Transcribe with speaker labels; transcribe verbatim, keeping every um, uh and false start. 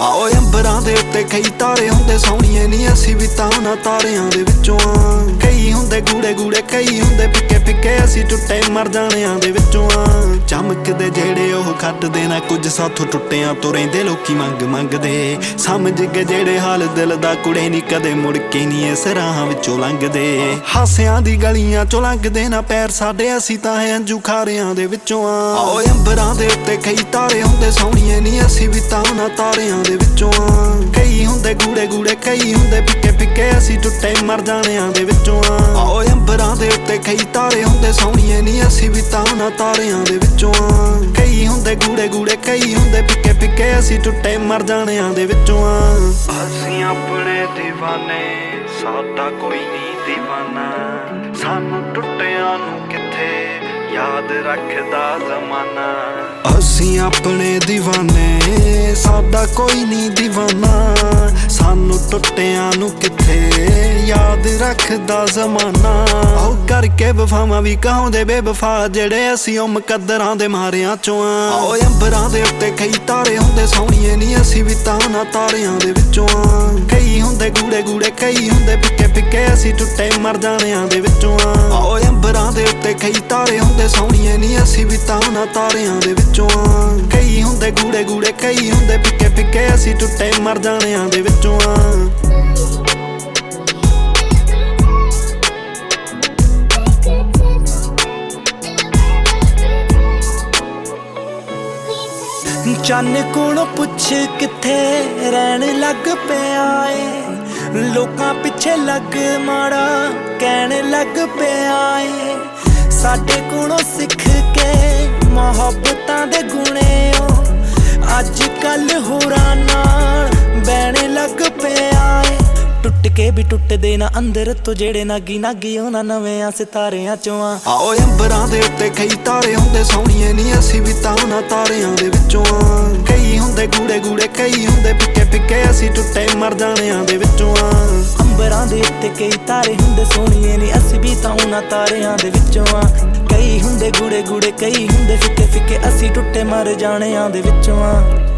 Speaker 1: आओ अंबरां दे उत्ते कई तारे हुंदे सोहणीए नी असीं भी तां उन्हां तारियां दे विचों आ। कई हुंदे गूड़े गूड़े कई हुंदे फिक्के फिक्के असीं टुੱਟੇ मर जाणियां दे विचों आ। चमकदे जेड़े ओह खट्टदे ना कुछ साथों टुੱਟਿਆਂ तो रहिंदे लोकी मंग मंगदे। समझ गए जेड़े हाल दिल दा कुड़े नी कदे मुड़ के नी इस राहां विचों लंघदे। हासियां दी गलियां चों लंघदे ना पैर साडे असीं तां अंजू खारियां दे विचों आ। आओ अंबरां दे उत्ते कई तारे हुंदे सोहणीए नी असीं भी तां उन्हां तारियां दे विचों आ। कई हुंदे गूड़े गूड़े कई हुंदे फिक्के फिक्के असीं टुੱਟੇ मर जाणियां दे विचों आ। आओ अंबरां दे उत्ते कई तारे हुंदे सोहणीए नी असीं भी तां उन्हां तारियां दे विचों आ। कई हुंदे गूड़े गूड़े कई हुंदे फिक्के फिक्के असीं टुੱਟੇ मर जाणियां दे विचों आ।
Speaker 2: असीं अपने दीवाने साडा कोई नहीं दीवाना। सानू टुੱਟਿਆਂ नू किथे याद रखदा जमाना।
Speaker 1: असीं अपने दीवाने साडा कोई नहीं दीवाना। सानू टुੱਟਿਆਂ नू किथे याद रखदा जमाना। आओ करके वफावां भी कहाउंदे बेवफा जेड़े असीं ओ मुकद्दरां दे मारियां चों आ। आओ अंबरां दे उत्ते कई तारे हुंदे सोहणीए नी असीं भी तां उन्हां तारियां दे विचों आ। कई हुंदे गूड़े गूड़े कई हुंदे फिक्के फिक्के असीं टुੱਟੇ मर जाणियां दे विचों आ। आओ अंबरां दे उत्ते कई तारे हुंदे सोहणीए नी असीं भी तां उन्हां तारियां दे विचों आ। कई हुंदे गूड़े गूड़े कई हुंदे फिक्के फिक्के असीं टुੱਟੇ मर जाणियां दे विचों आ।
Speaker 3: चन्न कोलों पुछ किथे रहन लग पिया ए। लोकां पिछे लग माड़ा कहन लग पिया ए। साडे कोलों सिख के मुहब्बतां दे गुणे ओ अज कल होरां नाल बैण लग पिया ए। टुੱਟ के भी टुੱਟਦੇ ना अंदर तो जेड़े नागी नागी उन्हां नवें सितारियां चों आ।
Speaker 1: आओ अंबरां दे उत्ते कई तारे हुंदे सोहणीए नी असीं भी तां उन्हां तारियां दे विचों आ। कई हुंदे गूड़े गूड़े कई हुंदे फिक्के फिक्के असीं टुੱਟੇ मर जाणियां दे विचों आ।
Speaker 3: अंबरां दे उत्ते कई तारे हुंदे सोहणीए नी असीं भी तां उन्हां तारियां दे विचों आ। कई हुंदे गूड़े गूड़े कई हुंदे फिक्के फिक्के असीं टुੱਟੇ मर जाणियां दे विचों आ।